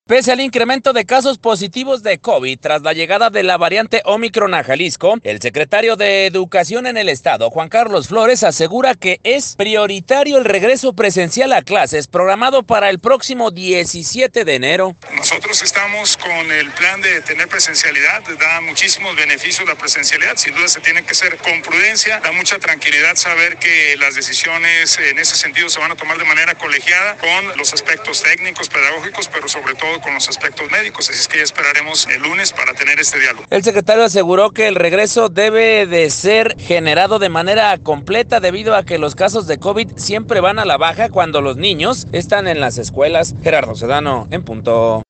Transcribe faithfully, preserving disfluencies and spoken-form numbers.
Pese al incremento de casos positivos de COVID tras la llegada de la variante Omicron a Jalisco, el secretario de Educación en el estado, Juan Carlos Flores, asegura que es prioritario el regreso presencial a clases programado para el próximo diecisiete de enero. Nosotros estamos con el plan de tener presencialidad, da muchísimos beneficios la presencialidad, sin duda se tiene que hacer con prudencia, da mucha tranquilidad saber que las decisiones en ese sentido se van a tomar de manera colegiada con los aspectos técnicos, pedagógicos, pero sobre todo con los aspectos médicos, así es que ya esperaremos el lunes para tener este diálogo. El secretario aseguró que el regreso debe de ser generado de manera completa debido a que los casos de COVID siempre van a la baja cuando los niños están en las escuelas. Gerardo Sedano, en punto.